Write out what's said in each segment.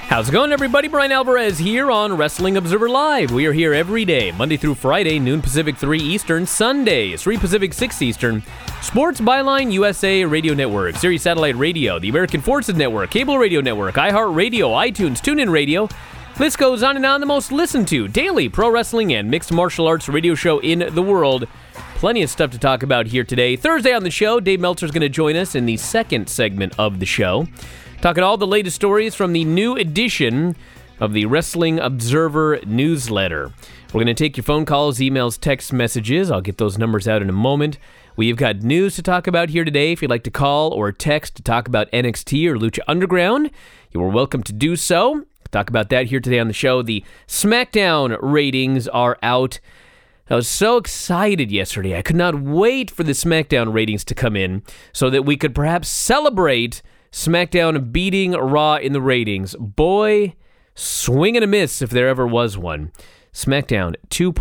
How's it going, everybody? Brian Alvarez here on Wrestling Observer Live. We are here every day, Monday through Friday, noon Pacific, 3 Eastern, Sundays, 3 Pacific, 6 Eastern. Sports Byline USA Radio Network, Sirius Satellite Radio, the American Forces Network, Cable Radio Network, iHeartRadio, iTunes, TuneIn Radio. List goes on and on. The most listened to daily pro wrestling and mixed martial arts radio show in the world. Plenty of stuff to talk about here today. Thursday on the show, Dave Meltzer's going to join us in the second segment of the show. Talking all the latest stories from the new edition of the Wrestling Observer newsletter. We're going to take your phone calls, emails, text messages. I'll get those numbers out in a moment. We've got news to talk about here today. If you'd like to call or text to talk about NXT or Lucha Underground, you are welcome to do so. We'll talk about that here today on the show. The SmackDown ratings are out. I was so excited yesterday. I could not wait for the SmackDown ratings to come in so that we could perhaps celebrate SmackDown beating Raw in the ratings. Boy, swing and a miss if there ever was one. SmackDown,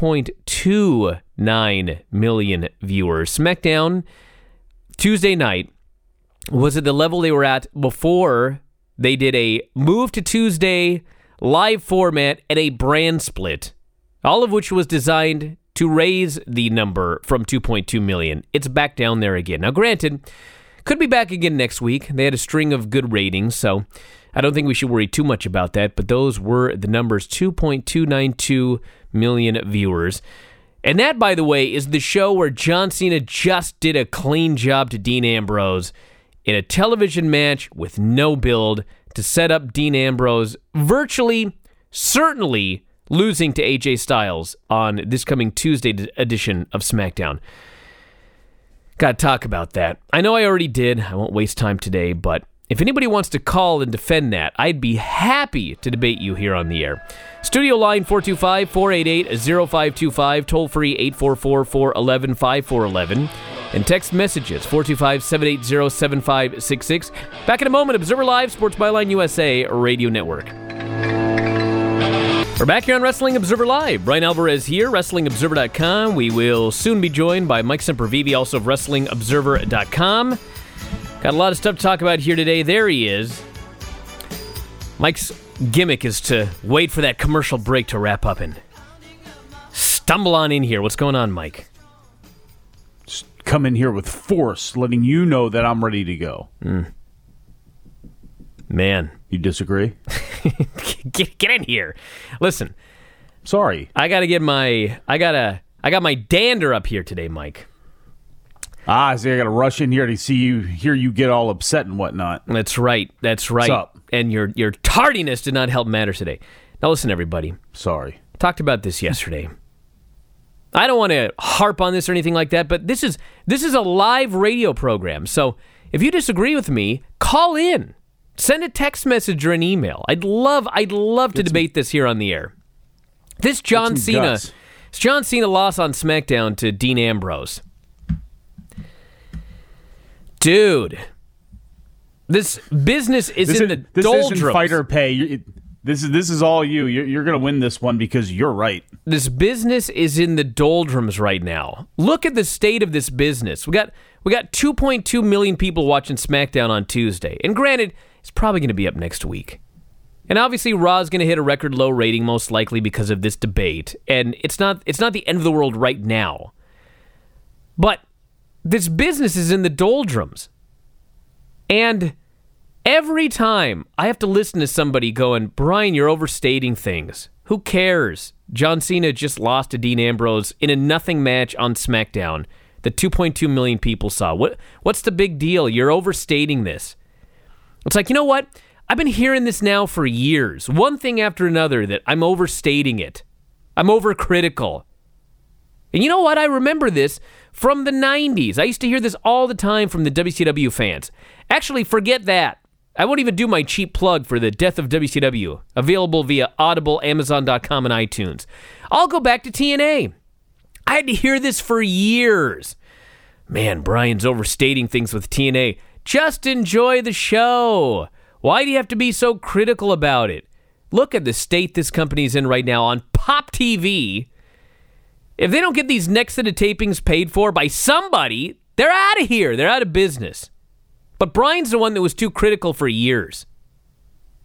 2.29 million viewers. SmackDown, Tuesday night, was at the level they were at before they did a move to Tuesday live format and a brand split, all of which was designed to raise the number from 2.2 million. It's back down there again. Now, granted, could be back again next week. They had a string of good ratings, so I don't think we should worry too much about that, but those were the numbers, 2.292 million viewers. And that, by the way, is the show where John Cena just did a clean job to Dean Ambrose in a television match with no build to set up Dean Ambrose virtually, certainly losing to AJ Styles on this coming Tuesday edition of SmackDown. Got to talk about that. I know I already did. I won't waste time today, but if anybody wants to call and defend that, I'd be happy to debate you here on the air. Studio line 425-488-0525, toll free 844-411-5411, and text messages 425-780-7566. Back in a moment, Observer Live, Sports Byline USA Radio Network. We're back here on Wrestling Observer Live. Brian Alvarez here, WrestlingObserver.com. We will soon be joined by Mike Sempervive, also of WrestlingObserver.com. Got a lot of stuff to talk about here today. There he is. Mike's gimmick is to wait for that commercial break to wrap up and stumble on in here. What's going on, Mike? Just come in here with force, letting you know that I'm ready to go. Man. You disagree? Get in here. Listen. Sorry. I got my dander up here today, Mike. So I got to rush in here to hear you get all upset and whatnot. That's right. What's up? And your tardiness did not help matters today. Now listen, everybody. Sorry. Talked about this yesterday. I don't want to harp on this or anything like that, but this is a live radio program. So if you disagree with me, call in. Send a text message or an email. I'd love to debate this here on the air. This John Cena loss on SmackDown to Dean Ambrose. Dude, this business is in the doldrums. This isn't fighter pay. This is all you. You're going to win this one because you're right. This business is in the doldrums right now. Look at the state of this business. We got 2.2 million people watching SmackDown on Tuesday. And granted, it's probably going to be up next week. And obviously, Raw's going to hit a record low rating, most likely because of this debate. And it's not the end of the world right now. But this business is in the doldrums. And every time I have to listen to somebody going, Brian, you're overstating things. Who cares? John Cena just lost to Dean Ambrose in a nothing match on SmackDown that 2.2 million people saw. What's the big deal? You're overstating this. It's like, you know what? I've been hearing this now for years. One thing after another that I'm overstating it. I'm overcritical. And you know what? I remember this from the 90s. I used to hear this all the time from the WCW fans. Actually, forget that. I won't even do my cheap plug for the Death of WCW, available via Audible, Amazon.com, and iTunes. I'll go back to TNA. I had to hear this for years. Man, Brian's overstating things with TNA. Just enjoy the show. Why do you have to be so critical about it? Look at the state this company's in right now on Pop TV. If they don't get these next set of tapings paid for by somebody, they're out of here. They're out of business. But Brian's the one that was too critical for years.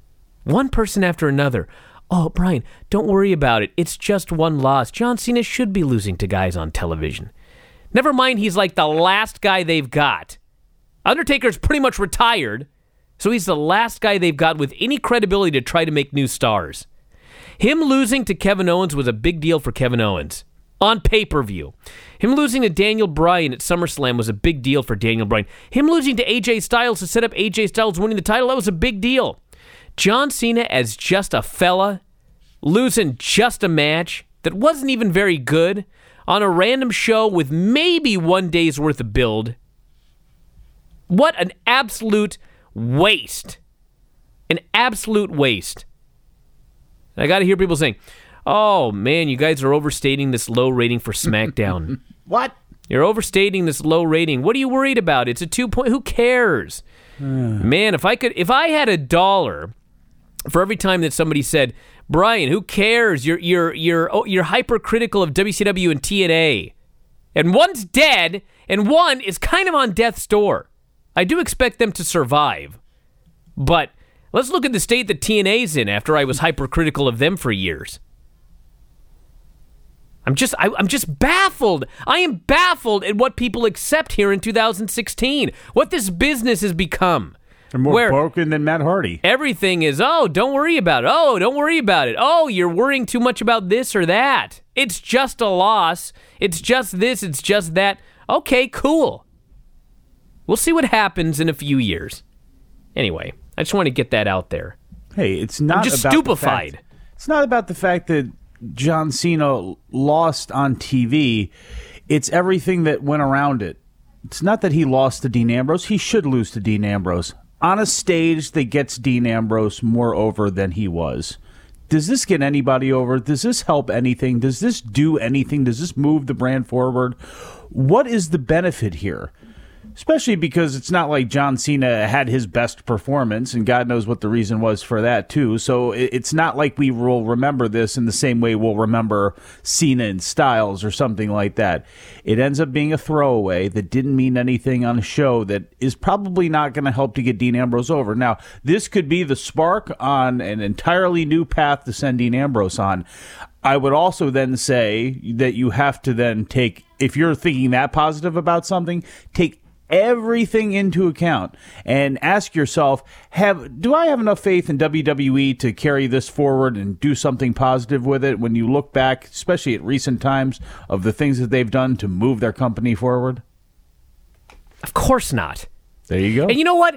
One person after another. Oh, Brian, don't worry about it. It's just one loss. John Cena should be losing to guys on television. Never mind, he's like the last guy they've got. Undertaker's pretty much retired, so he's the last guy they've got with any credibility to try to make new stars. Him losing to Kevin Owens was a big deal for Kevin Owens on pay-per-view. Him losing to Daniel Bryan at SummerSlam was a big deal for Daniel Bryan. Him losing to AJ Styles to set up AJ Styles winning the title, that was a big deal. John Cena as just a fella, losing just a match that wasn't even very good on a random show with maybe one day's worth of build. What an absolute waste. An absolute waste. I got to hear people saying, oh, man, you guys are overstating this low rating for SmackDown. What? You're overstating this low rating. What are you worried about? It's a 2-point. Who cares? Man, if I had $1 for every time that somebody said, Brian, who cares? You're hypercritical of WCW and TNA. And one's dead, and one is kind of on death's door. I do expect them to survive. But let's look at the state that TNA's in after I was hypercritical of them for years. I'm just baffled. I am baffled at what people accept here in 2016. What this business has become. They're more broken than Matt Hardy. Everything is, oh, don't worry about it. Oh, don't worry about it. Oh, you're worrying too much about this or that. It's just a loss. It's just this. It's just that. Okay, cool. We'll see what happens in a few years. Anyway, I just want to get that out there. Hey, it's not I'm just about stupefied. It's not about the fact that John Cena lost on TV. It's everything that went around it. It's not that he lost to Dean Ambrose. He should lose to Dean Ambrose. On a stage that gets Dean Ambrose more over than he was. Does this get anybody over? Does this help anything? Does this do anything? Does this move the brand forward? What is the benefit here? Especially because it's not like John Cena had his best performance, and God knows what the reason was for that, too. So it's not like we will remember this in the same way we'll remember Cena and Styles or something like that. It ends up being a throwaway that didn't mean anything on a show that is probably not going to help to get Dean Ambrose over. Now, this could be the spark on an entirely new path to send Dean Ambrose on. I would also then say that you have to then take, if you're thinking that positive about something, take everything into account and ask yourself, do I have enough faith in WWE to carry this forward and do something positive with it when you look back, especially at recent times, of the things that they've done to move their company forward? Of course not. There you go. And you know what?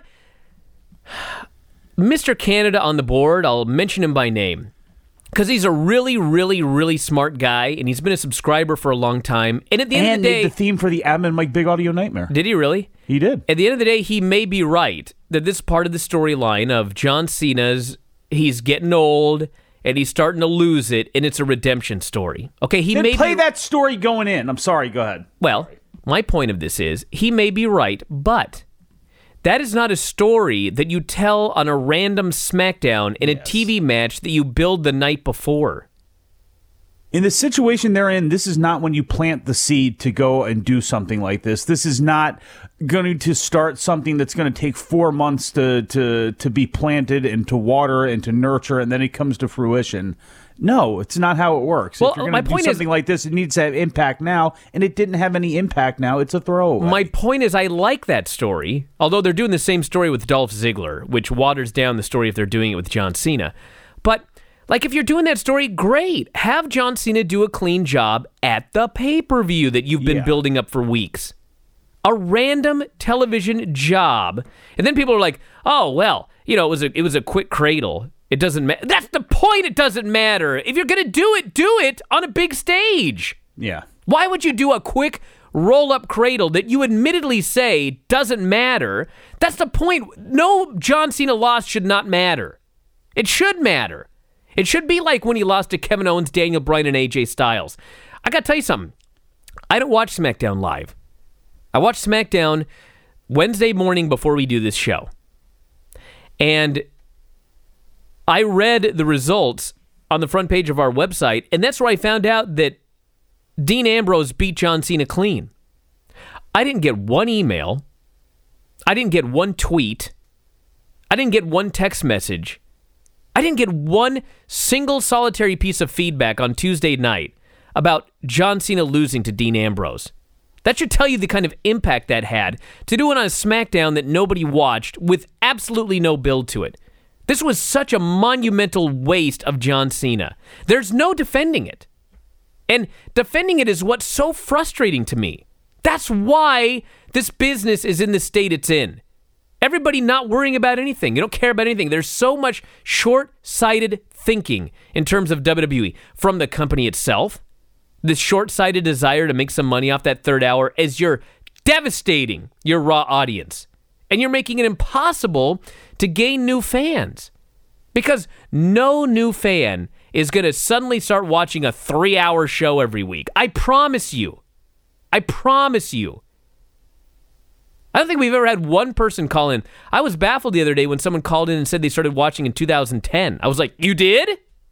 Mr. Canada on the board, I'll mention him by name, because he's a really, really, really smart guy, and he's been a subscriber for a long time. And at the end of the day, made the theme for the Adam and Mike Big Audio Nightmare. Did he really? He did. At the end of the day, he may be right that this part of the storyline of John Cena's, he's getting old and he's starting to lose it, and it's a redemption story. Okay, he may play that story going in. I'm sorry. Go ahead. Well, my point of this is he may be right, but that is not a story that you tell on a random SmackDown in a TV match that you build the night before. In the situation they're in, this is not when you plant the seed to go and do something like this. This is not going to start something that's going to take 4 months to be planted and to water and to nurture, and then it comes to fruition. No, it's not how it works. Well, if you're going to do something like this, it needs to have impact now, and it didn't have any impact now. It's a throwaway. My point is I like that story, although they're doing the same story with Dolph Ziggler, which waters down the story if they're doing it with John Cena. But, like, if you're doing that story, great. Have John Cena do a clean job at the pay-per-view that you've been building up for weeks. A random television job. And then people are like, oh, well, you know, it was a quick cradle. It doesn't matter. That's the point. It doesn't matter. If you're going to do it on a big stage. Yeah. Why would you do a quick roll-up cradle that you admittedly say doesn't matter? That's the point. No John Cena loss should not matter. It should matter. It should be like when he lost to Kevin Owens, Daniel Bryan, and AJ Styles. I got to tell you something. I don't watch SmackDown live. I watch SmackDown Wednesday morning before we do this show. And I read the results on the front page of our website, and that's where I found out that Dean Ambrose beat John Cena clean. I didn't get one email. I didn't get one tweet. I didn't get one text message. I didn't get one single solitary piece of feedback on Tuesday night about John Cena losing to Dean Ambrose. That should tell you the kind of impact that had to do it on a SmackDown that nobody watched with absolutely no build to it. This was such a monumental waste of John Cena. There's no defending it. And defending it is what's so frustrating to me. That's why this business is in the state it's in. Everybody not worrying about anything. You don't care about anything. There's so much short-sighted thinking in terms of WWE from the company itself. This short-sighted desire to make some money off that third hour as you're devastating your Raw audience. And you're making it impossible to gain new fans. Because no new fan is going to suddenly start watching a 3-hour show every week. I promise you. I promise you. I don't think we've ever had one person call in. I was baffled the other day when someone called in and said they started watching in 2010. I was like, you did?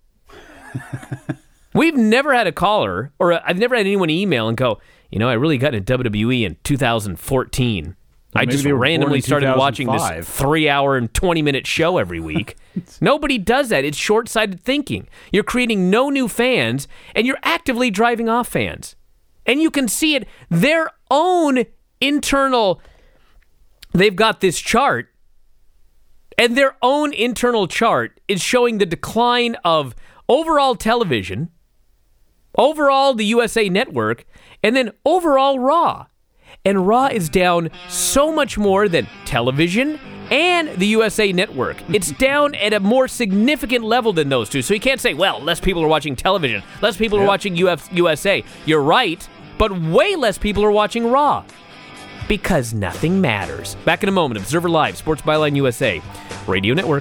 We've never had a caller, or I've never had anyone email and go, I really got into WWE in 2014. I just randomly started watching this 3-hour and 20-minute show every week. Nobody does that. It's short-sighted thinking. You're creating no new fans, and you're actively driving off fans. And you can see it. Their own internal... They've got this chart, and their own internal chart is showing the decline of overall television, overall the USA Network, and then overall Raw. And Raw is down so much more than television and the USA Network. It's down at a more significant level than those two. So you can't say, well, less people are watching television, less people are watching USA. You're right, but way less people are watching Raw. Because nothing matters. Back in a moment, Observer Live, Sports Byline USA, Radio Network.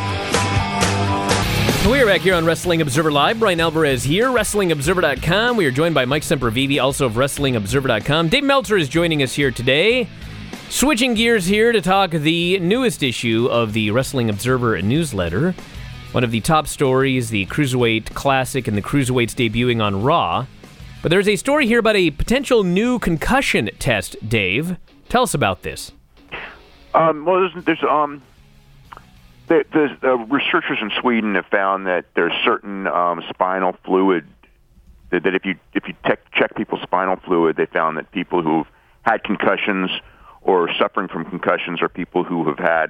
We are back here on Wrestling Observer Live. Brian Alvarez here, WrestlingObserver.com. We are joined by Mike Sempervive, also of WrestlingObserver.com. Dave Meltzer is joining us here today. Switching gears here to talk the newest issue of the Wrestling Observer newsletter. One of the top stories, the Cruiserweight Classic and the Cruiserweights debuting on Raw. But there's a story here about a potential new concussion test, Dave. Tell us about this. Well, the researchers in Sweden have found that there's certain spinal fluid that if you check people's spinal fluid, they found that people who've had concussions or suffering from concussions, or people who have had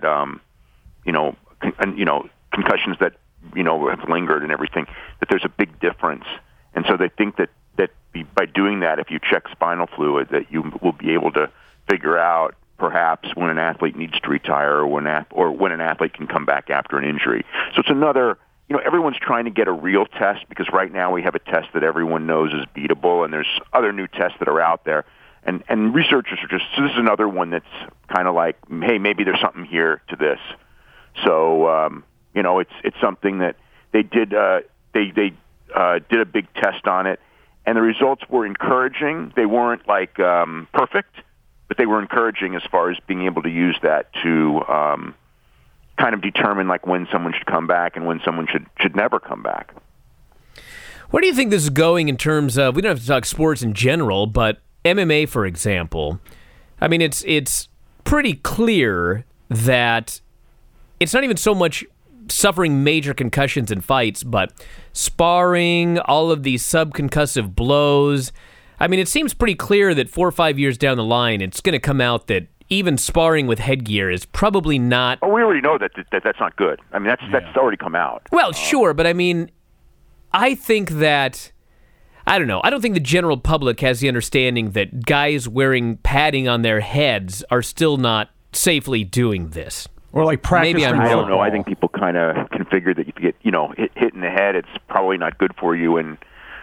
concussions that have lingered and everything, that there's a big difference. And so they think that by doing that, if you check spinal fluid, that you will be able to figure out perhaps when an athlete needs to retire, or when an athlete can come back after an injury. So it's another, everyone's trying to get a real test, because right now we have a test that everyone knows is beatable, and there's other new tests that are out there. And researchers are so this is another one that's kind of like, hey, maybe there's something here to this. So, it's something that they did, they did a big test on it, and the results were encouraging. They weren't perfect, but they were encouraging as far as being able to use that to kind of determine when someone should come back and when someone should never come back. Where do you think this is going in terms of, we don't have to talk sports in general, but MMA, for example? I mean, it's pretty clear that it's not even so much suffering major concussions in fights, but sparring, all of these subconcussive blows. I mean, it seems pretty clear that 4 or 5 years down the line, it's going to come out that even sparring with headgear is probably not... Oh, we already know that's not good. I mean, that's already come out. Well, sure, but I mean, I think that... I don't know. I don't think the general public has the understanding that guys wearing padding on their heads are still not safely doing this. Or practice. Maybe I don't know. I think people kind of can figure that if you get, hit in the head, it's probably not good for you. And,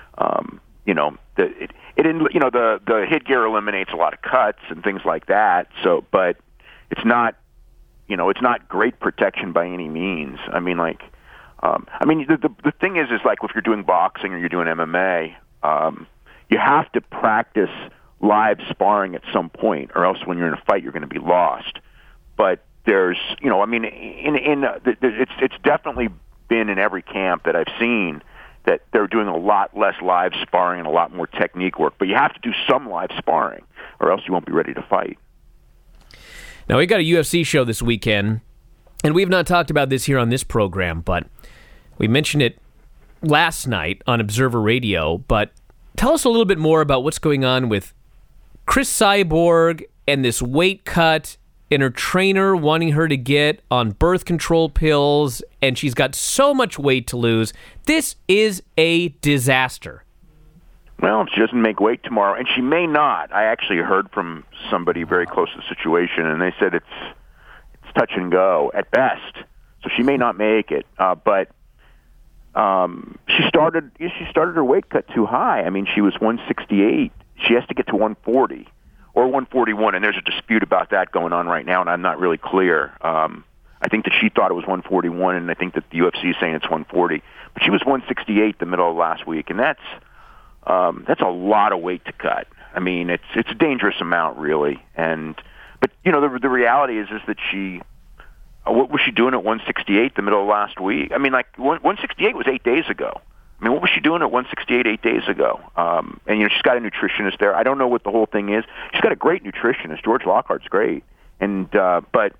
the headgear eliminates a lot of cuts and things like that. So, but it's not, it's not great protection by any means. I mean, the thing is if you're doing boxing or you're doing MMA, you have to practice live sparring at some point, or else when you're in a fight, you're going to be lost. But there's, it's definitely been in every camp that I've seen that they're doing a lot less live sparring and a lot more technique work. But you have to do some live sparring, or else you won't be ready to fight. Now, we got a UFC show this weekend, and we have not talked about this here on this program, but We mentioned it last night on Observer Radio, but tell us a little bit more about what's going on with Cris Cyborg and this weight cut and her trainer wanting her to get on birth control pills, and she's got so much weight to lose. This is a disaster. Well, she doesn't make weight tomorrow, and she may not. I actually heard from somebody very close to the situation, and they said it's touch and go at best. So she may not make it. But she started her weight cut too high. I mean, she was 168. She has to get to 140 or 141, and there's a dispute about that going on right now, and I'm not really clear. I think that she thought it was 141, and I think that the UFC is saying it's 140. But she was 168 the middle of last week, and that's a lot of weight to cut. I mean, it's a dangerous amount, really. But you know, the reality is that she, what was she doing at 168 the middle of last week? I mean, like 168 was 8 days ago. I mean, what was she doing at 168 8 days ago? And you know, she's got a nutritionist there. I don't know what the whole thing is. She's got a great nutritionist. George Lockhart's great, but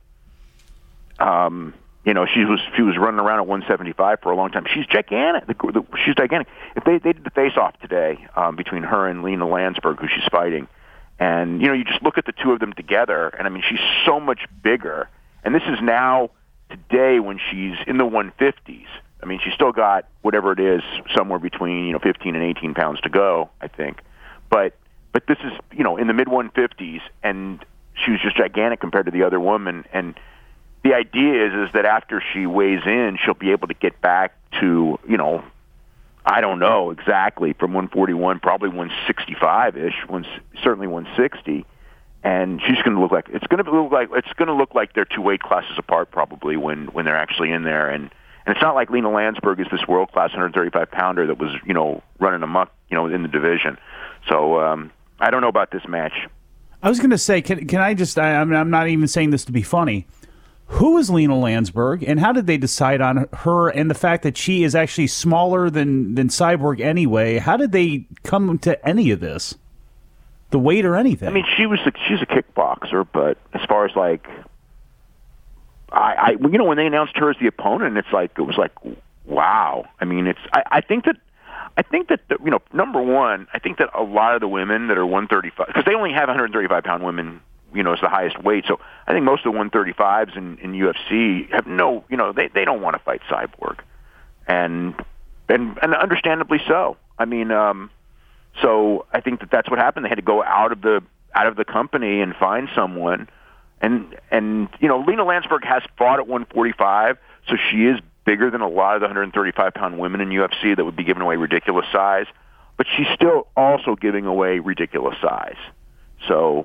you know, she was running around at 175 for a long time. She's gigantic. She's gigantic. If they did the face-off today between her and Lena Landsberg, who she's fighting, and you know, you just look at the two of them together, and I mean, she's so much bigger. And this is now today when she's in the 150s. I mean, she's still got whatever it is, somewhere between 15 and 18 pounds to go, I think. But this is in the mid 150s, and she was just gigantic compared to the other woman. And the idea is that after she weighs in, she'll be able to get back to, I don't know exactly, from 141, probably 165-ish, certainly 160. And she's going to look like it's going to look like they're two weight classes apart probably when they're actually in there. And it's not like Lena Landsberg is this world class 135 pounder that was running amok in the division. So I don't know about this match. I was going to say, can I just? I'm not even saying this to be funny. Who is Lena Landsberg, and how did they decide on her and the fact that she is actually smaller than Cyborg anyway? How did they come to any of this? The weight or anything? I mean, she's a kickboxer, but as far as like, when they announced her as the opponent, it was like, wow. I mean, I think that number one, I think that a lot of the women that are 135, because they only have 135 pound women, as the highest weight. So I think most of the 135s in UFC have they don't want to fight Cyborg, and understandably so. I mean, so I think that's what happened. They had to go out of the company and find someone, and Lena Landsberg has fought at 145, so she is bigger than a lot of the 135 pound women in UFC that would be giving away ridiculous size, but she's still also giving away ridiculous size. So.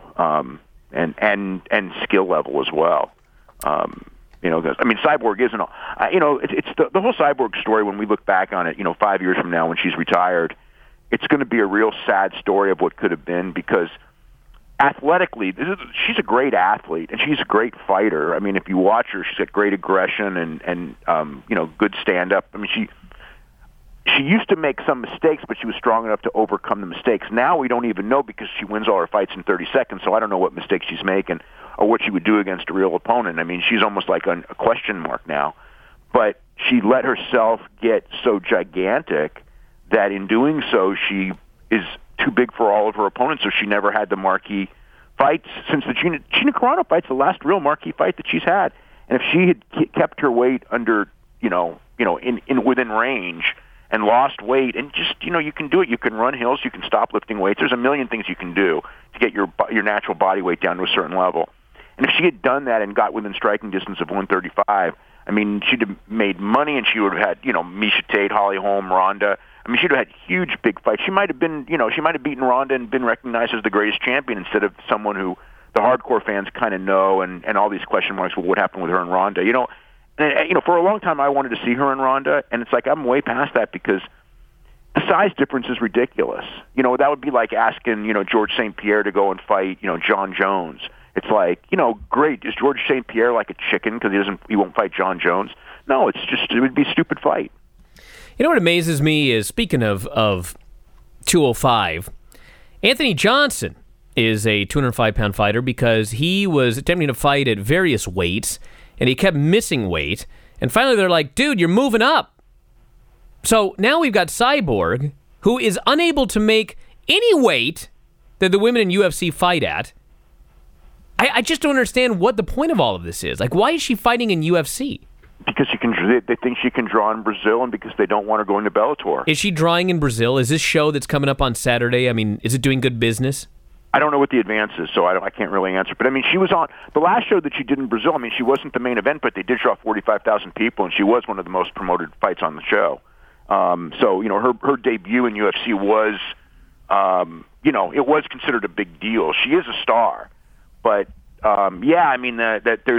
And skill level as well. Because I mean, Cyborg isn't. It's the whole Cyborg story. When we look back on it, 5 years from now, when she's retired, it's going to be a real sad story of what could have been. Because athletically, she's a great athlete and she's a great fighter. I mean, if you watch her, she's got great aggression and good stand up. I mean, she used to make some mistakes, but she was strong enough to overcome the mistakes. Now we don't even know because she wins all her fights in 30 seconds, so I don't know what mistakes she's making or what she would do against a real opponent. I mean, she's almost like a question mark now. But she let herself get so gigantic that in doing so, she is too big for all of her opponents, so she never had the marquee fights. Since the Gina Carano fight's the last real marquee fight that she's had. And if she had kept her weight under, in within range, and lost weight, and just, you can do it. You can run hills, you can stop lifting weights. There's a million things you can do to get your natural body weight down to a certain level. And if she had done that and got within striking distance of 135, I mean, she'd have made money, and she would have had, Miesha Tate, Holly Holm, Ronda. I mean, she'd have had huge, big fights. She might have been, she might have beaten Ronda and been recognized as the greatest champion instead of someone who the hardcore fans kind of know, and all these question marks, well, what happened with her and Ronda? And, for a long time, I wanted to see her in Ronda, and it's like I'm way past that because the size difference is ridiculous. That would be like asking, George St. Pierre to go and fight, John Jones. It's like, great. Is George St. Pierre like a chicken because he won't fight John Jones? No, it would be a stupid fight. What amazes me is, speaking of 205, Anthony Johnson is a 205-pound fighter because he was attempting to fight at various weights, and he kept missing weight. And finally, they're like, dude, you're moving up. So now we've got Cyborg, who is unable to make any weight that the women in UFC fight at. I just don't understand what the point of all of this is. Like, why is she fighting in UFC? Because they think she can draw in Brazil, and because they don't want her going to Bellator. Is she drawing in Brazil? Is this show that's coming up on Saturday, I mean, is it doing good business? I don't know what the advance is, so I can't really answer. But, I mean, she was on the last show that she did in Brazil. I mean, she wasn't the main event, but they did draw 45,000 people, and she was one of the most promoted fights on the show. So, you know, her debut in UFC was, you know, it was considered a big deal. She is a star. But, yeah, I mean, that there's,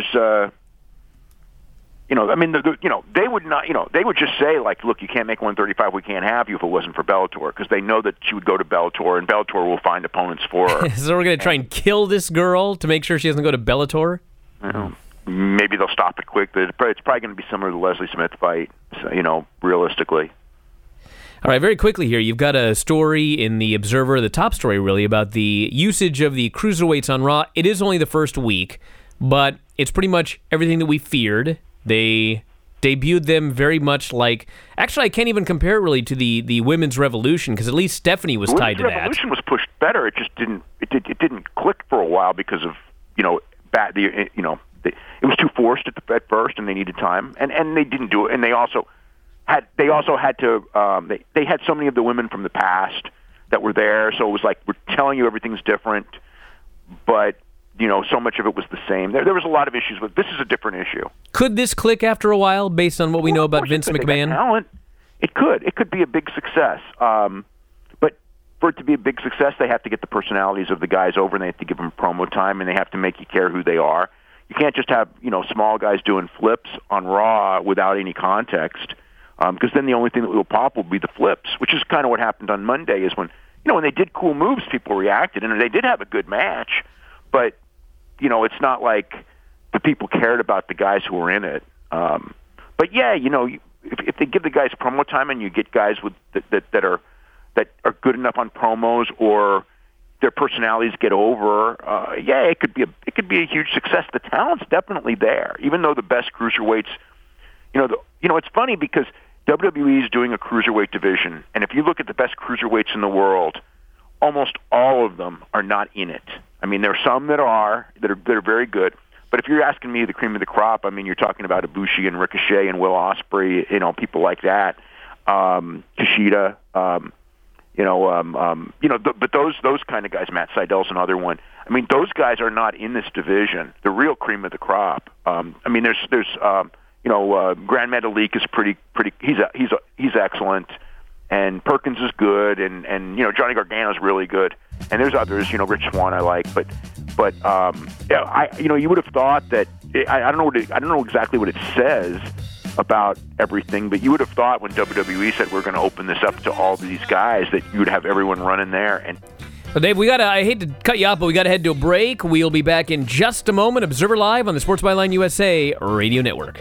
you know, I mean, you know, they would not, you know, they would just say, like, look, you can't make 135, we can't have you if it wasn't for Bellator, because they know that she would go to Bellator, and Bellator will find opponents for her. So we're going to try and kill this girl to make sure she doesn't go to Bellator? You know, maybe they'll stop it quick. It's probably going to be similar to the Leslie Smith fight, you know, realistically. All right, very quickly here, you've got a story in the Observer, the top story really, about the usage of the cruiserweights on Raw. It is only the first week, but it's pretty much everything that we feared. They debuted them very much like... Actually, I can't even compare it really to the Women's Revolution, because at least Stephanie was tied to that. The Revolution was pushed better. It just didn't... It didn't click for a while because of, you know, it was too forced at first, and they needed time, and they didn't do it, and they also had to they had so many of the women from the past that were there, so it was like, we're telling you everything's different, but, you know, so much of it was the same. There was a lot of issues with this. Is a different issue. Could this click after a while, based on what we know about Vince McMahon? Talent. It could be a big success, but for it to be a big success, they have to get the personalities of the guys over, and they have to give them promo time, and they have to make you care who they are. You can't just have, you know, small guys doing flips on Raw without any context, because then the only thing that will pop will be the flips, which is kind of what happened on Monday. Is when, you know, when they did cool moves, people reacted, and they did have a good match, but, you know, it's not like the people cared about the guys who were in it. But yeah, you know, if they give the guys promo time, and you get guys with that are good enough on promos, or their personalities get over, yeah, it could be a huge success. The talent's definitely there, even though the best cruiserweights, you know, it's funny because WWE is doing a cruiserweight division, and if you look at the best cruiserweights in the world, almost all of them are not in it. I mean, there are some that are very good, but if you're asking me the cream of the crop, I mean, you're talking about Ibushi and Ricochet and Will Ospreay, you know, people like that, Kushida, but those kind of guys, Matt Seidel's another one. I mean, those guys are not in this division. The real cream of the crop. I mean, there's Grand Metalik is pretty. He's excellent, and Perkins is good, and you know, Johnny Gargano's really good, and there's others. You know, Rich Swann I like, but yeah, you would have thought that I don't know exactly what it says about everything, but you would have thought when WWE said we're going to open this up to all these guys that you would have everyone running there. And well, Dave, I hate to cut you off, but we got to head to a break. We'll be back in just a moment. Observer Live on the Sports Byline USA Radio Network.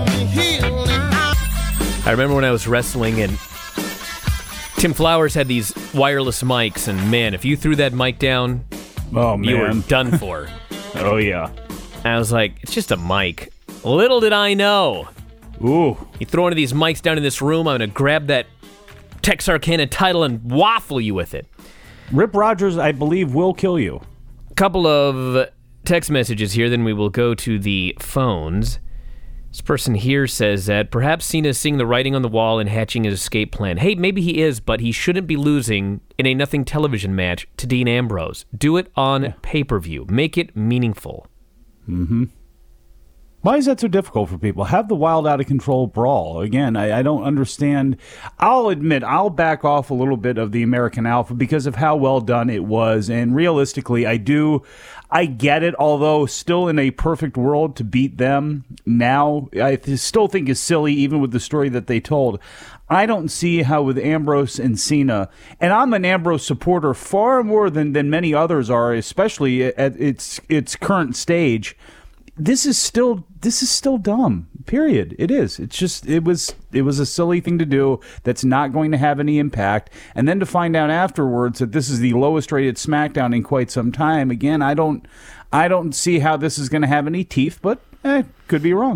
I remember when I was wrestling and Tim Flowers had these wireless mics, and man, if you threw that mic down, you were done for. Oh, yeah. I was like, it's just a mic. Little did I know. Ooh. You throw one of these mics down in this room, I'm going to grab that Texarkana title and waffle you with it. Rip Rogers, I believe, will kill you. A couple of text messages here, then we will go to the phones. This person here says that perhaps Cena is seeing the writing on the wall and hatching his escape plan. Hey, maybe he is, but he shouldn't be losing in a nothing television match to Dean Ambrose. Do it on pay-per-view. Make it meaningful. Mm-hmm. Why is that so difficult for people? Have the wild, out-of-control brawl. Again, I don't understand. I'll admit, I'll back off a little bit of the American Alpha because of how well done it was. And realistically, I get it, although still in a perfect world to beat them now, I still think is silly, even with the story that they told. I don't see how with Ambrose and Cena, and I'm an Ambrose supporter far more than many others are, especially at its current stage. This is still dumb. Period. It is. It's just it was a silly thing to do that's not going to have any impact. And then to find out afterwards that this is the lowest rated SmackDown in quite some time. Again, I don't see how this is going to have any teeth, but could be wrong.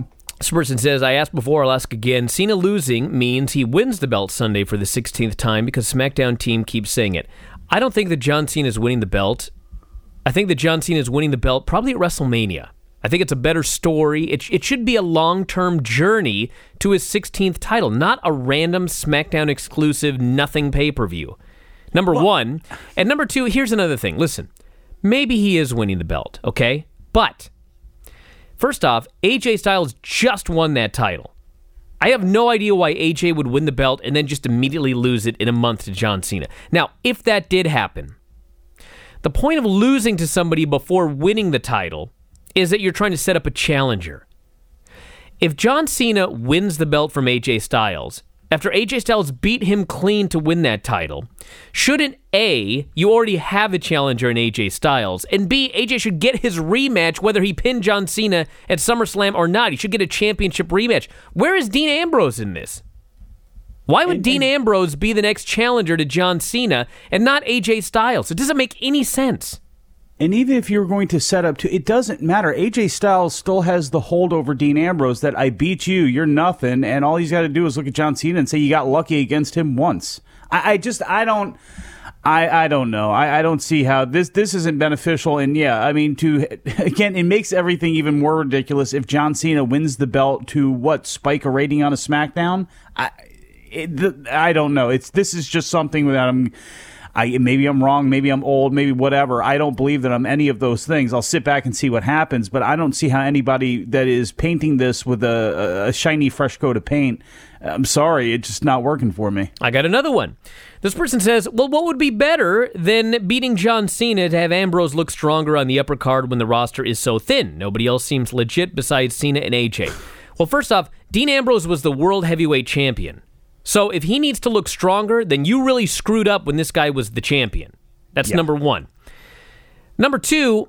This person says, I asked before, I'll ask again. Cena losing means he wins the belt Sunday for the 16th time because SmackDown team keeps saying it. I don't think that John Cena is winning the belt. I think that John Cena is winning the belt probably at WrestleMania. I think it's a better story. It should be a long-term journey to his 16th title, not a random SmackDown exclusive nothing pay-per-view. Number one. And number two, here's another thing. Listen, maybe he is winning the belt, okay? But first off, AJ Styles just won that title. I have no idea why AJ would win the belt and then just immediately lose it in a month to John Cena. Now, if that did happen, the point of losing to somebody before winning the title is that you're trying to set up a challenger. If John Cena wins the belt from AJ Styles, after AJ Styles beat him clean to win that title, shouldn't A, you already have a challenger in AJ Styles, and B, AJ should get his rematch whether he pinned John Cena at SummerSlam or not. He should get a championship rematch. Where is Dean Ambrose in this? Why would Dean Ambrose be the next challenger to John Cena and not AJ Styles? It doesn't make any sense. And even if you're going to set up to, it doesn't matter. AJ Styles still has the hold over Dean Ambrose that I beat you, you're nothing, and all he's got to do is look at John Cena and say you got lucky against him once. I don't know. I don't see how this isn't beneficial. And yeah, I mean, again, it makes everything even more ridiculous if John Cena wins the belt to spike a rating on a SmackDown. I don't know. This is just something that maybe I'm wrong, maybe I'm old, maybe whatever. I don't believe that I'm any of those things. I'll sit back and see what happens, but I don't see how anybody that is painting this with a shiny, fresh coat of paint, I'm sorry, it's just not working for me. I got another one. This person says, well, what would be better than beating John Cena to have Ambrose look stronger on the upper card when the roster is so thin? Nobody else seems legit besides Cena and AJ. Well, first off, Dean Ambrose was the world heavyweight champion. So if he needs to look stronger, then you really screwed up when this guy was the champion. That's number one. Number two,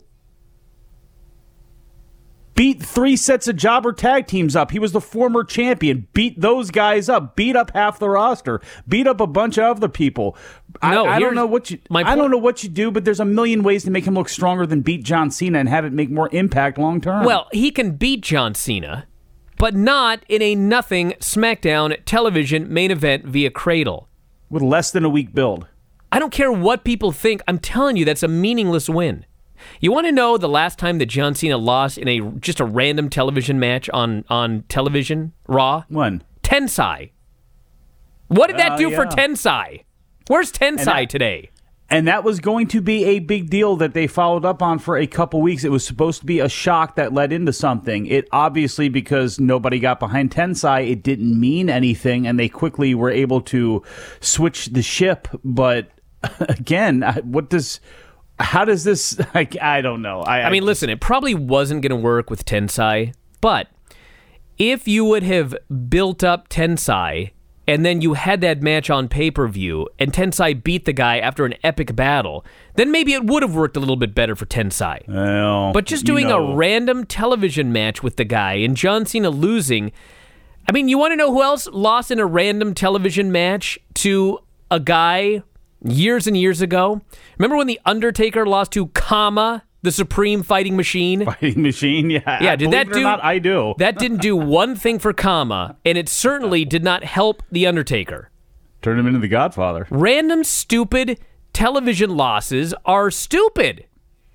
beat 3 sets of jobber tag teams up. He was the former champion. Beat those guys up. Beat up half the roster. Beat up a bunch of other people. I don't know what you do, but there's a million ways to make him look stronger than beat John Cena and have it make more impact long term. Well, he can beat John Cena, but not in a nothing SmackDown television main event via Cradle. With less than a week build. I don't care what people think. I'm telling you, that's a meaningless win. You want to know the last time that John Cena lost in just a random television match on television, Raw? When? Tensai. What did that do for Tensai? Where's Tensai today? And that was going to be a big deal that they followed up on for a couple weeks. It was supposed to be a shock that led into something. It obviously, because nobody got behind Tensai, it didn't mean anything, and they quickly were able to switch the ship. But again, how does this? I don't know. I mean, listen, it probably wasn't going to work with Tensai, but if you would have built up Tensai and then you had that match on pay-per-view, and Tensai beat the guy after an epic battle, then maybe it would have worked a little bit better for Tensai. Well, but just doing a random television match with the guy and John Cena losing, I mean, you want to know who else lost in a random television match to a guy years and years ago? Remember when The Undertaker lost to Kama, the Supreme Fighting Machine? Fighting Machine, yeah. Yeah, did that do? Or not, I do. That didn't do one thing for Kama, and it certainly did not help The Undertaker. Turned him into the Godfather. Random, stupid television losses are stupid.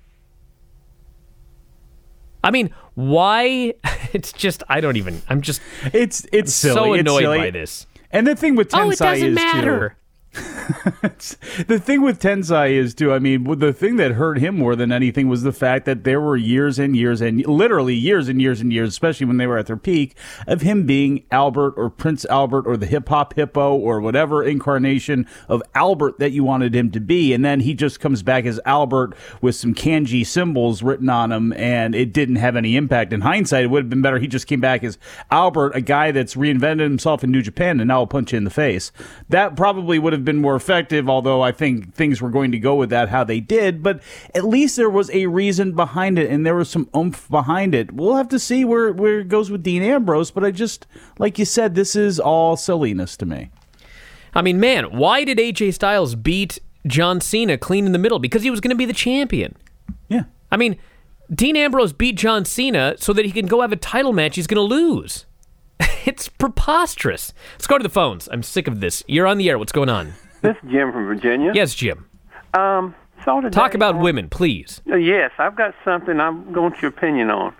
I mean, why? It's just, I'm just. It's silly. So annoyed silly. by this. And the thing with Tensai it doesn't matter. The thing with Tensai is, too, I mean, the thing that hurt him more than anything was the fact that there were years and years and literally years and years and years, especially when they were at their peak, of him being Albert or Prince Albert or the hip-hop hippo or whatever incarnation of Albert that you wanted him to be. And then he just comes back as Albert with some kanji symbols written on him, and it didn't have any impact. In hindsight, it would have been better he just came back as Albert, a guy that's reinvented himself in New Japan, and now I'll punch you in the face. That probably would have been more effective, although I think things were going to go with that how they did, but at least there was a reason behind it, and there was some oomph behind it. We'll have to see where it goes with Dean Ambrose, but I just, like you said, this is all silliness to me. I mean, man, why did AJ Styles beat John Cena clean in the middle? Because he was going to be the champion. Yeah. I mean, Dean Ambrose beat John Cena so that he can go have a title match he's going to lose. It's preposterous. Let's go to the phones. I'm sick of this. You're on the air. What's going on? This is Jim from Virginia. Yes, Jim. Saw today Talk about women, please. Yes, I've got something I want your opinion on.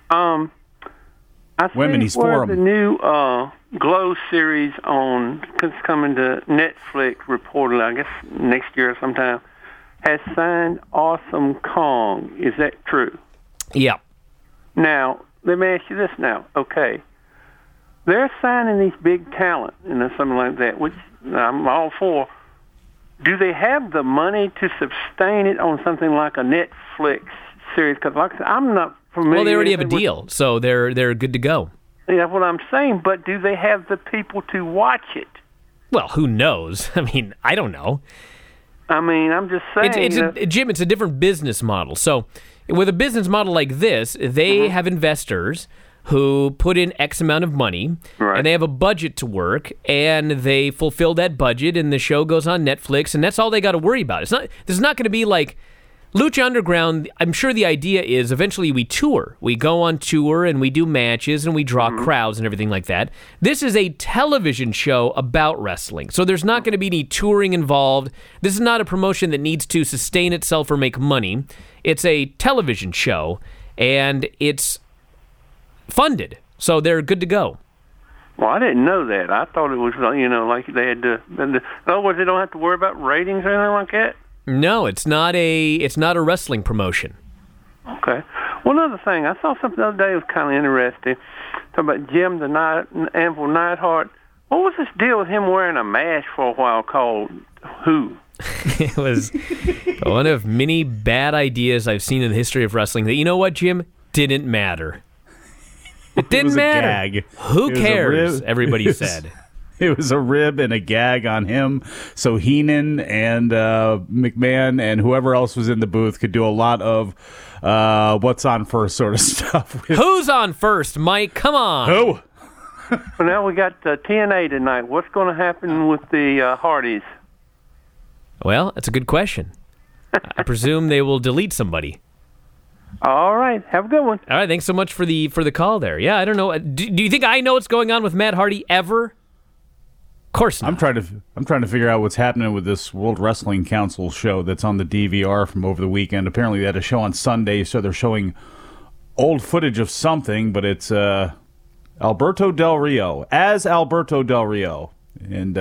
I Women, he's for 'em. The new Glow series it's coming to Netflix, reportedly, I guess next year sometime, has signed Awesome Kong. Is that true? Yeah. Now, let me ask you this now. Okay. They're signing these big talent and something like that, which I'm all for. Do they have the money to sustain it on something like a Netflix series? Because like I said, I'm not familiar. Well, they already have a deal, so they're good to go. Yeah, what I'm saying, but do they have the people to watch it? Well, who knows? I mean, I don't know. I mean, I'm just saying. Jim, it's a different business model. So with a business model like this, they have investors who put in X amount of money, right, and they have a budget to work, and they fulfill that budget, and the show goes on Netflix, and that's all they got to worry about. This is not going to be like Lucha Underground. I'm sure the idea is eventually we tour. We go on tour, and we do matches, and we draw crowds and everything like that. This is a television show about wrestling, so there's not going to be any touring involved. This is not a promotion that needs to sustain itself or make money. It's a television show, and it's funded, so they're good to go. Well, I didn't know that. I thought it was, like they had to. In other words, they don't have to worry about ratings or anything like that. No, it's not a wrestling promotion. Okay. One other thing, I saw something the other day that was kind of interesting. Talking about Jim the Anvil Neidhart. What was this deal with him wearing a mask for a while called who? It was one of many bad ideas I've seen in the history of wrestling that, you know what, Jim? Didn't matter. It didn't matter. Gag. Who cares? Everybody said. It was a rib and a gag on him, so Heenan and McMahon and whoever else was in the booth could do a lot of what's on first sort of stuff. Who's on first, Mike? Come on. Who? Well, now we got TNA tonight. What's going to happen with the Hardys? Well, that's a good question. I presume they will delete somebody. All right. Have a good one. All right. Thanks so much for the call there. Yeah, I don't know. Do you think I know what's going on with Matt Hardy ever? Of course not. I'm trying to figure out what's happening with this World Wrestling Council show that's on the DVR from over the weekend. Apparently, they had a show on Sunday, so they're showing old footage of something, but it's Alberto Del Rio as Alberto Del Rio, and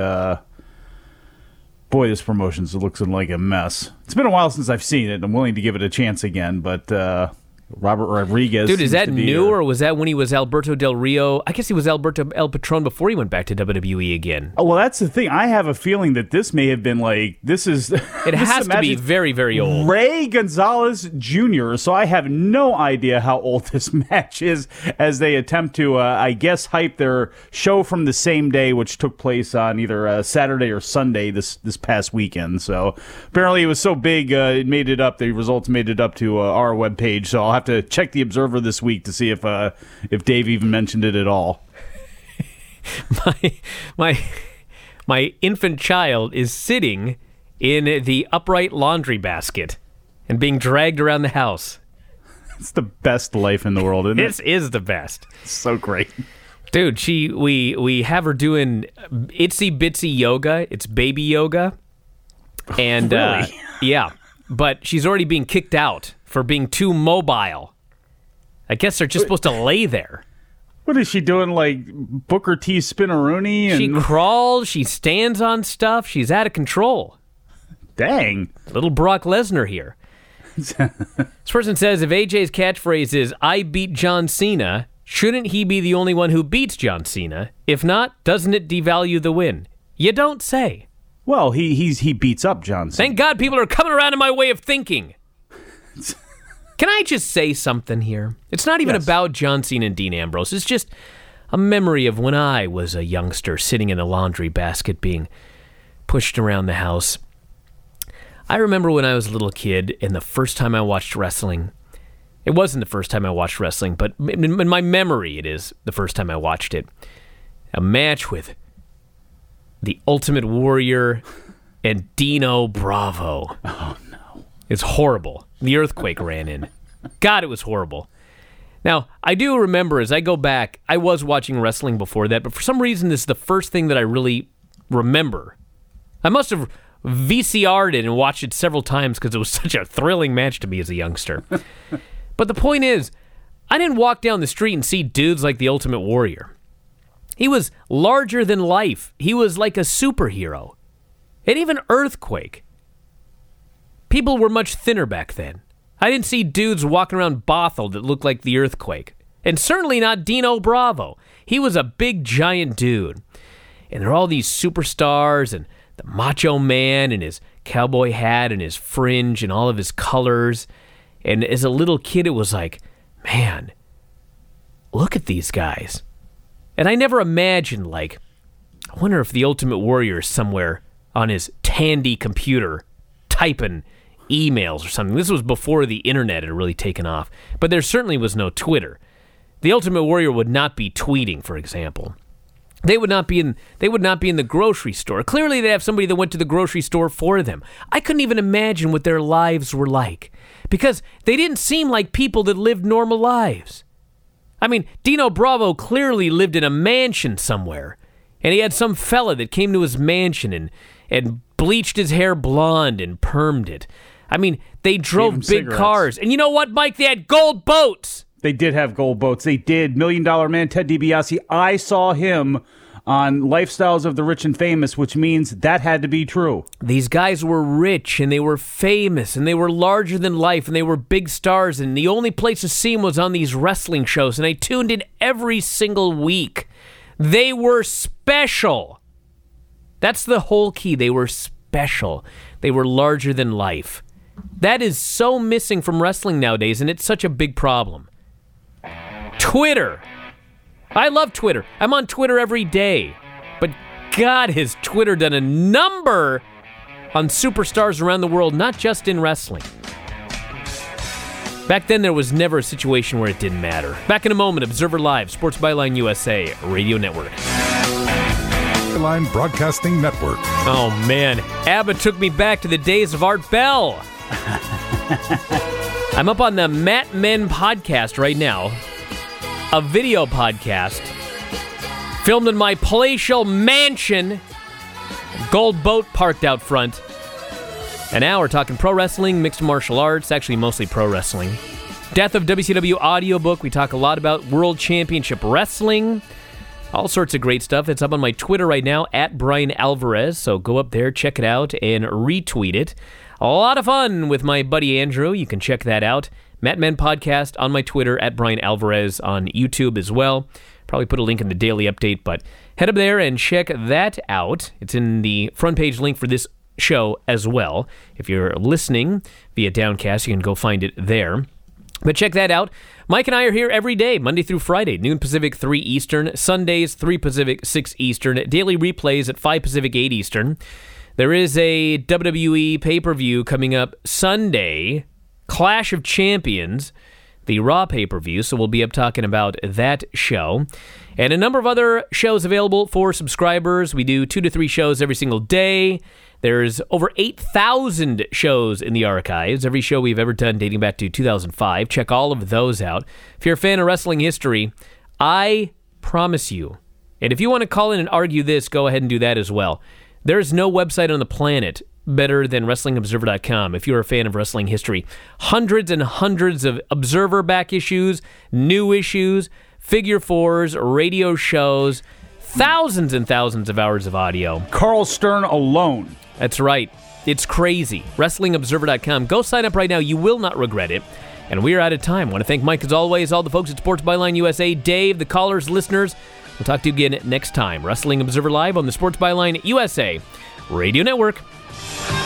boy, this promotion looks like a mess. It's been a while since I've seen it. I'm willing to give it a chance again, but Robert Rodriguez. Dude, is that new, or was that when he was Alberto Del Rio? I guess he was Alberto El Patron before he went back to WWE again. Oh, well, that's the thing. I have a feeling that this may have been this is... It has to be very, very old. Ray Gonzalez Jr., so I have no idea how old this match is as they attempt to, I guess, hype their show from the same day, which took place on either Saturday or Sunday this past weekend. So apparently it was so big, it made it up. The results made it up to our webpage, so I'll have to check the Observer this week to see if Dave even mentioned it at all. My infant child is sitting in the upright laundry basket and being dragged around the house. It's the best life in the world, isn't it? This is the best. It's so great. Dude, we have her doing itsy bitsy yoga. It's baby yoga. And really? Yeah, but she's already being kicked out for being too mobile. I guess they're just supposed to lay there. What is she doing, like Booker T. Spinneroonie? And... She crawls, she stands on stuff, she's out of control. Dang. Little Brock Lesnar here. This person says, if AJ's catchphrase is, I beat John Cena, shouldn't he be the only one who beats John Cena? If not, doesn't it devalue the win? You don't say. Well, he beats up John Cena. Thank God people are coming around to my way of thinking. Can I just say something here? It's not even about John Cena and Dean Ambrose. It's just a memory of when I was a youngster sitting in a laundry basket being pushed around the house. I remember when I was a little kid and the first time I watched wrestling. It wasn't the first time I watched wrestling, but in my memory it is the first time I watched it. A match with the Ultimate Warrior and Dino Bravo. Oh, no. It's horrible. The earthquake ran in. God, it was horrible. Now, I do remember as I go back, I was watching wrestling before that, but for some reason this is the first thing that I really remember. I must have VCR'd it and watched it several times because it was such a thrilling match to me as a youngster. But the point is, I didn't walk down the street and see dudes like the Ultimate Warrior. He was larger than life. He was like a superhero. And even Earthquake. People were much thinner back then. I didn't see dudes walking around Bothell that looked like the Earthquake. And certainly not Dino Bravo. He was a big, giant dude. And there are all these superstars and the Macho Man and his cowboy hat and his fringe and all of his colors. And as a little kid, it was like, man, look at these guys. And I never imagined, like, I wonder if the Ultimate Warrior is somewhere on his Tandy computer typing emails or something. This was before the internet had really taken off. But there certainly was no Twitter. The Ultimate Warrior would not be tweeting, for example. They would not be in the grocery store. Clearly they'd have somebody that went to the grocery store for them. I couldn't even imagine what their lives were like because they didn't seem like people that lived normal lives. I mean, Dino Bravo clearly lived in a mansion somewhere, and he had some fella that came to his mansion and bleached his hair blonde and permed it. I mean, they drove big cigarettes. cars. And you know what, Mike? They had gold boats. They did have gold boats. They did. $1 Million Man, Ted DiBiase. I saw him on Lifestyles of the Rich and Famous, which means that had to be true. These guys were rich, and they were famous, and they were larger than life, and they were big stars, and the only place to see them was on these wrestling shows, and I tuned in every single week. They were special. That's the whole key. They were special. They were larger than life. That is so missing from wrestling nowadays, and it's such a big problem. Twitter. I love Twitter. I'm on Twitter every day. But God, has Twitter done a number on superstars around the world, not just in wrestling. Back then, there was never a situation where it didn't matter. Back in a moment, Observer Live, Sports Byline USA, Radio Network. Byline Broadcasting Network. Oh, man. ABBA took me back to the days of Art Bell. I'm up on the Matt Men podcast right now. A video podcast filmed in my palatial mansion. Gold boat parked out front. And now we're talking pro wrestling, mixed martial arts, actually mostly pro wrestling. Death of WCW audiobook. We talk a lot about World Championship Wrestling. All sorts of great stuff. It's up on my Twitter right now, at Brian Alvarez. So go up there, check it out, and retweet it. A lot of fun with my buddy Andrew. You can check that out. Matt Men Podcast on my Twitter, at Brian Alvarez on YouTube as well. Probably put a link in the daily update, but head up there and check that out. It's in the front page link for this show as well. If you're listening via Downcast, you can go find it there. But check that out. Mike and I are here every day, Monday through Friday, noon Pacific, 3 Eastern. Sundays, 3 Pacific, 6 Eastern. Daily replays at 5 Pacific, 8 Eastern. There is a WWE pay-per-view coming up Sunday, Clash of Champions, the Raw pay-per-view, so we'll be up talking about that show. And a number of other shows available for subscribers. We do 2 to 3 shows every single day. There's over 8,000 shows in the archives, every show we've ever done dating back to 2005. Check all of those out. If you're a fan of wrestling history, I promise you, and if you want to call in and argue this, go ahead and do that as well. There's no website on the planet better than WrestlingObserver.com if you're a fan of wrestling history. Hundreds and hundreds of Observer back issues, new issues, Figure Fours, radio shows, thousands and thousands of hours of audio. Carl Stern alone. That's right. It's crazy. WrestlingObserver.com. Go sign up right now. You will not regret it. And we are out of time. I want to thank Mike, as always, all the folks at Sports Byline USA, Dave, the callers, listeners. We'll talk to you again next time. Wrestling Observer Live on the Sports Byline USA Radio Network.